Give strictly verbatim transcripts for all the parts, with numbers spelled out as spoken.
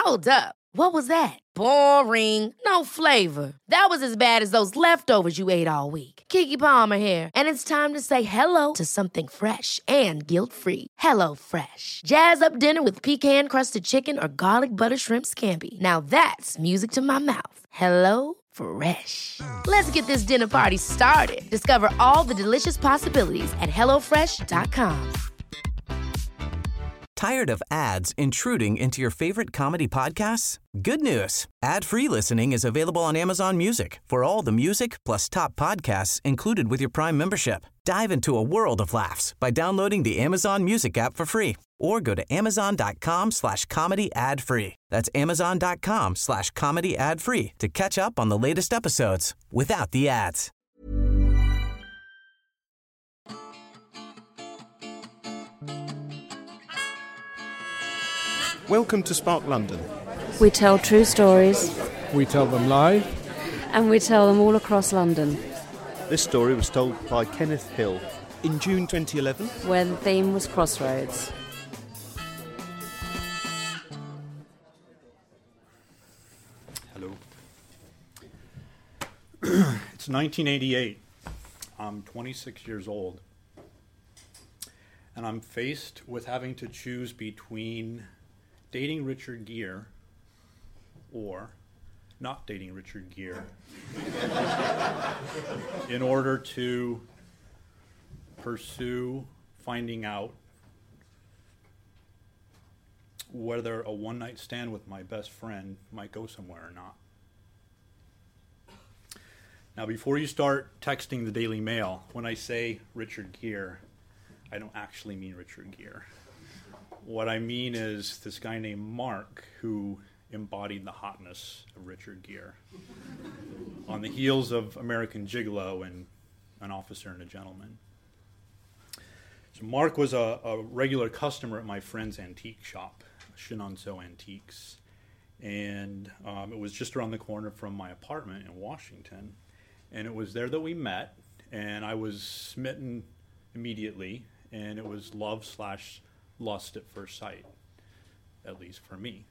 Hold up. What was that? Boring. No flavor. That was as bad as those leftovers you ate all week. Keke Palmer here, and it's time to say hello to something fresh and guilt-free. Hello Fresh. Jazz up dinner with pecan-crusted chicken or garlic butter shrimp scampi. Now that's music to my mouth. Hello Fresh. Let's get this dinner party started. Discover all the delicious possibilities at hello fresh dot com. Tired of ads intruding into your favorite comedy podcasts? Good news. Ad-free listening is available on Amazon Music for all the music plus top podcasts included with your Prime membership. Dive into a world of laughs by downloading the Amazon Music app for free or go to amazon.com slash comedy ad free. That's amazon.com slash comedy ad free to catch up on the latest episodes without the ads. Welcome to Spark London. We tell true stories. We tell them live. And we tell them all across London. This story was told by Kenneth Hill in June twenty eleven, where the theme was Crossroads. Hello. It's nineteen eighty-eight. I'm twenty-six years old. And I'm faced with having to choose between dating Richard Gere or not dating Richard Gere in order to pursue finding out whether a one-night stand with my best friend might go somewhere or not. Now, before you start texting the Daily Mail, when I say Richard Gere, I don't actually mean Richard Gere. What I mean is this guy named Mark who embodied the hotness of Richard Gere on the heels of American Gigolo and An Officer and a Gentleman. So Mark was a, a regular customer at my friend's antique shop, Chenonceau Antiques, and um, it was just around the corner from my apartment in Washington, and it was there that we met, and I was smitten immediately, and it was love slash lust at first sight, at least for me.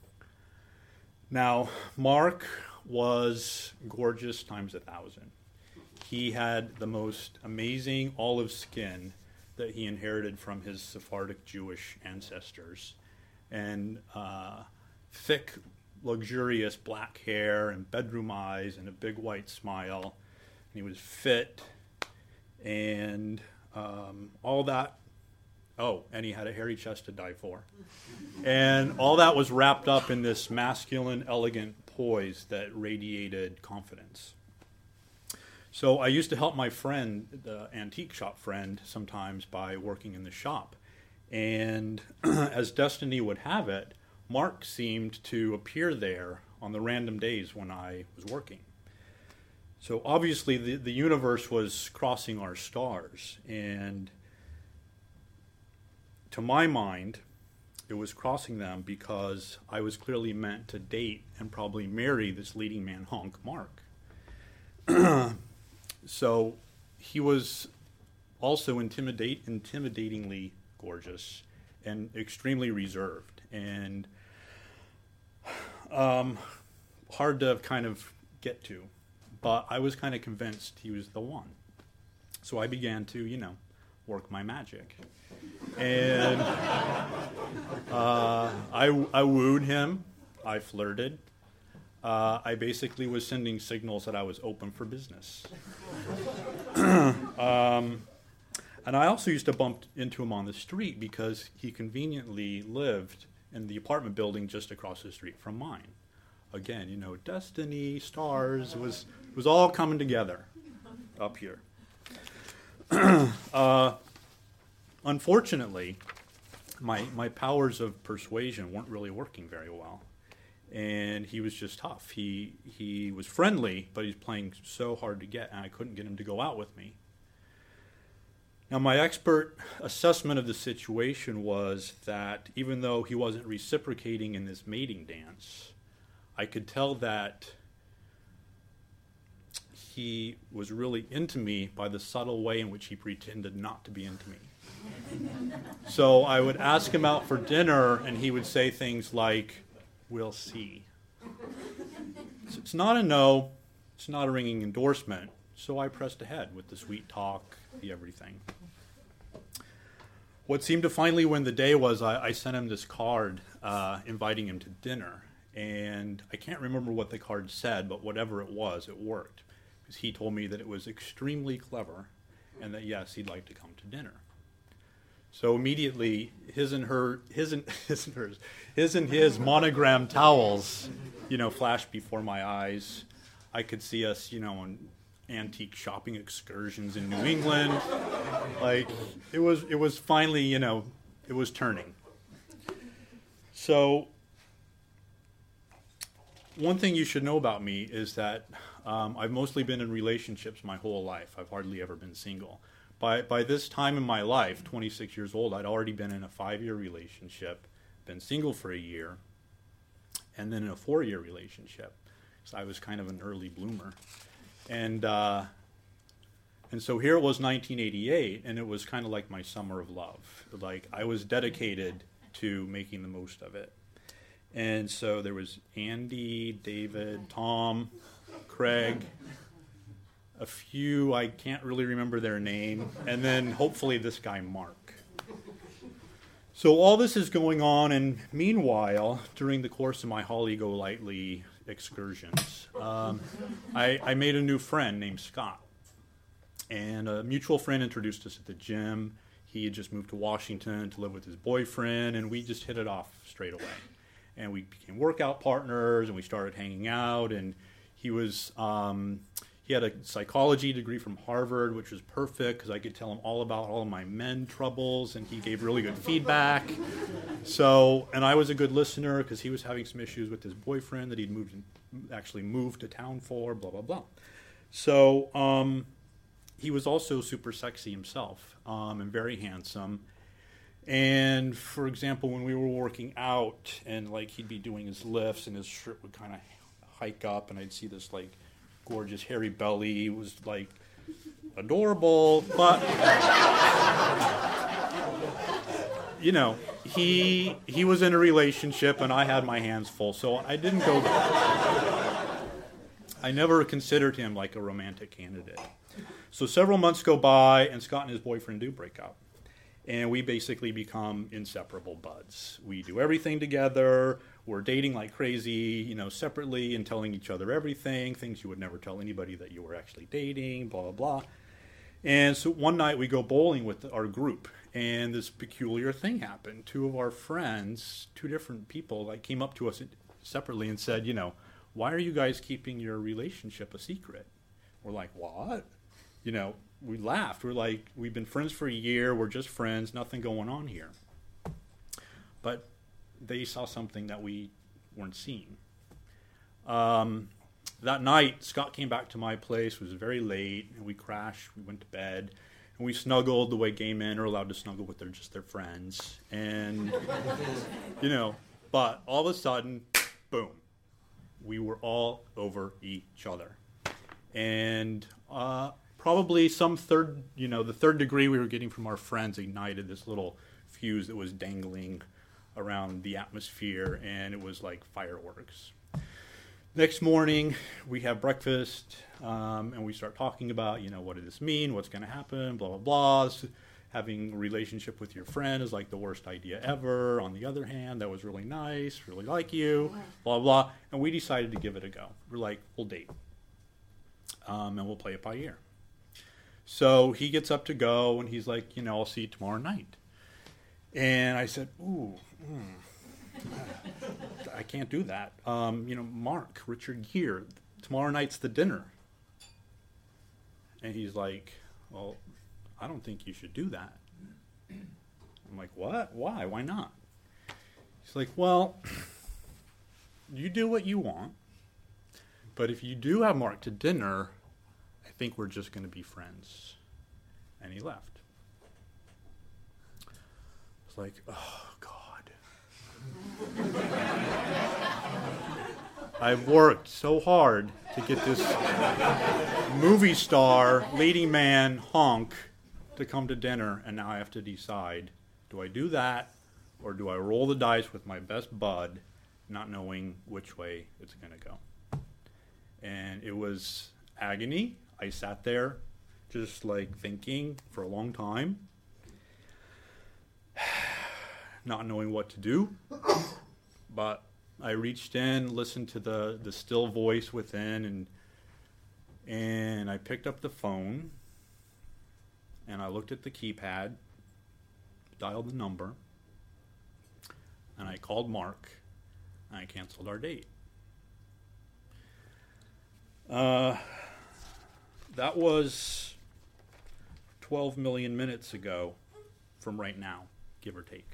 Now, Mark was gorgeous times a thousand. He had the most amazing olive skin that he inherited from his Sephardic Jewish ancestors, and uh, thick, luxurious black hair and bedroom eyes and a big white smile. And he was fit and um, all that. Oh, and he had a hairy chest to die for. And all that was wrapped up in this masculine, elegant poise that radiated confidence. So I used to help my friend, the antique shop friend, sometimes by working in the shop. And as destiny would have it, Mark seemed to appear there on the random days when I was working. So obviously the, the universe was crossing our stars, and to my mind, it was crossing them because I was clearly meant to date and probably marry this leading man hunk, Mark. So he was also intimidate, intimidatingly gorgeous and extremely reserved and um, hard to kind of get to. But I was kind of convinced he was the one. So I began to, you know, work my magic. And uh, I, I wooed him. I flirted. Uh, I basically was sending signals that I was open for business. um, and I also used to bump into him on the street because he conveniently lived in the apartment building just across the street from mine. Again, you know, destiny, stars, it was, it was all coming together up here. uh, unfortunately, my my powers of persuasion weren't really working very well. And he was just tough. He he was friendly, but he's playing so hard to get, and I couldn't get him to go out with me. Now, my expert assessment of the situation was that even though he wasn't reciprocating in this mating dance, I could tell that he was really into me by the subtle way in which he pretended not to be into me. So I would ask him out for dinner, and he would say things like, we'll see. So it's not a no. It's not a ringing endorsement. So I pressed ahead with the sweet talk, the everything. What seemed to finally win the day was I, I sent him this card uh, inviting him to dinner. And I can't remember what the card said, but whatever it was, it worked. Because he told me that it was extremely clever and that, yes, he'd like to come to dinner. So immediately, his and her, his and his and hers, his and his monogram towels, you know, flashed before my eyes. I could see us, you know, on antique shopping excursions in New England. Like it was, it was finally, you know, it was turning. So one thing you should know about me is that um, I've mostly been in relationships my whole life. I've hardly ever been single. By by this time in my life, twenty-six years old, I'd already been in a five-year relationship, been single for a year, and then in a four-year relationship. So I was kind of an early bloomer. And uh, and so here it was nineteen eighty-eight, and it was kind of like my summer of love. Like I was dedicated to making the most of it. And so there was Andy, David, Tom, Craig, a few, I can't really remember their name, and then hopefully this guy, Mark. So all this is going on, and meanwhile, during the course of my Holly Golightly excursions, um, I, I made a new friend named Scott. And a mutual friend introduced us at the gym. He had just moved to Washington to live with his boyfriend, and we just hit it off straight away. And we became workout partners, and we started hanging out, and he was... Um, He had a psychology degree from Harvard, which was perfect because I could tell him all about all of my men troubles, and he gave really good feedback. So, and I was a good listener because he was having some issues with his boyfriend that he'd moved, in, actually moved to town for, blah, blah, blah. So um, he was also super sexy himself um, and very handsome. And, for example, when we were working out and, like, he'd be doing his lifts and his shirt would kind of hike up and I'd see this, like, gorgeous hairy belly. It was like adorable, but you know, he he was in a relationship and I had my hands full, so I didn't go there. I never considered him like a romantic candidate. So several months go by and Scott and his boyfriend do break up. And we basically become inseparable buds. We do everything together. We're dating like crazy, you know, separately and telling each other everything, things you would never tell anybody that you were actually dating, blah, blah, blah. And so one night we go bowling with our group, and this peculiar thing happened. Two of our friends, two different people, like came up to us separately and said, you know, why are you guys keeping your relationship a secret? We're like, what? You know, we laughed. We're like, we've been friends for a year. We're just friends. Nothing going on here. But they saw something that we weren't seeing. Um, that night, Scott came back to my place. It was very late, and we crashed. We went to bed, and we snuggled the way gay men are allowed to snuggle with their just their friends. And, you know, but all of a sudden, boom, we were all over each other. And uh, probably some third, you know, the third degree we were getting from our friends ignited this little fuse that was dangling around the atmosphere, and it was like fireworks. Next morning, we have breakfast, um, and we start talking about, you know, what does this mean? What's going to happen? Blah, blah, blah. So having a relationship with your friend is like the worst idea ever. On the other hand, that was really nice, really like you, blah, blah. And we decided to give it a go. We're like, we'll date, um, and we'll play it by ear. So he gets up to go, and he's like, you know, I'll see you tomorrow night. And I said, ooh, mm, I can't do that. Um, you know, Mark, Richard Gere, tomorrow night's the dinner. And he's like, well, I don't think you should do that. I'm like, what? Why? Why not? He's like, well, you do what you want. But if you do have Mark to dinner, I think we're just going to be friends. And he left. It's like, oh, God. I've worked so hard to get this movie star, lady man, honk to come to dinner, and now I have to decide, do I do that, or do I roll the dice with my best bud not knowing which way it's going to go. And it was agony. I sat there just like thinking for a long time, not knowing what to do. But I reached in, listened to the, the still voice within, and and I picked up the phone, and I looked at the keypad, dialed the number, and I called Mark, and I canceled our date. Uh, that was twelve million minutes ago from right now, give or take.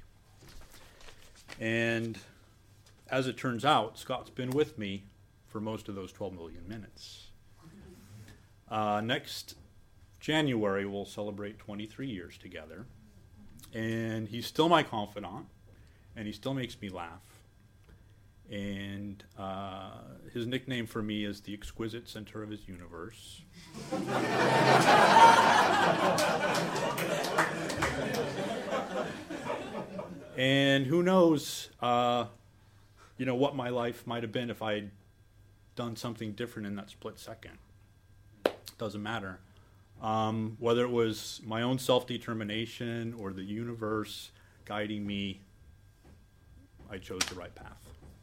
And as it turns out, Scott's been with me for most of those twelve million minutes. Uh, next January, we'll celebrate twenty-three years together. And he's still my confidant, and he still makes me laugh. And uh, his nickname for me is the exquisite center of his universe. And who knows, uh, you know, what my life might have been if I'd done something different in that split second. Doesn't matter. Um, whether it was my own self-determination or the universe guiding me, I chose the right path.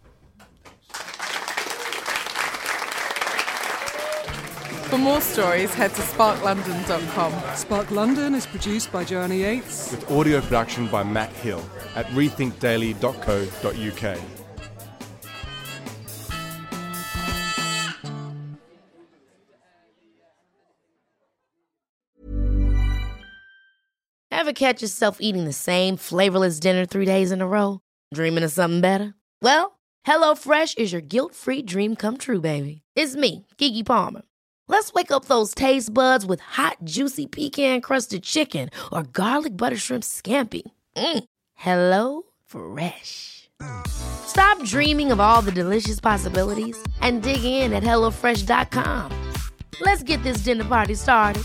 For more stories, head to spark london dot com. Spark London is produced by Joanna Yates, with audio production by Matt Hill at rethink daily dot co dot uk. Ever catch yourself eating the same flavorless dinner three days in a row? Dreaming of something better? Well, HelloFresh is your guilt-free dream come true, baby. It's me, Keke Palmer. Let's wake up those taste buds with hot, juicy pecan-crusted chicken or garlic butter shrimp scampi. Mm. Hello Fresh. Stop dreaming of all the delicious possibilities and dig in at hello fresh dot com. Let's get this dinner party started.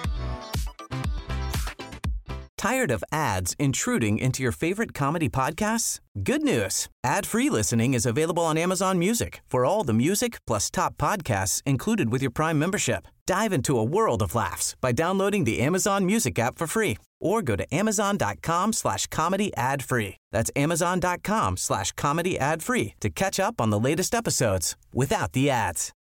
Tired of ads intruding into your favorite comedy podcasts? Good news. Ad-free listening is available on Amazon Music for all the music plus top podcasts included with your Prime membership. Dive into a world of laughs by downloading the Amazon Music app for free or go to amazon.com slash comedy ad free. That's amazon.com slash comedy ad free to catch up on the latest episodes without the ads.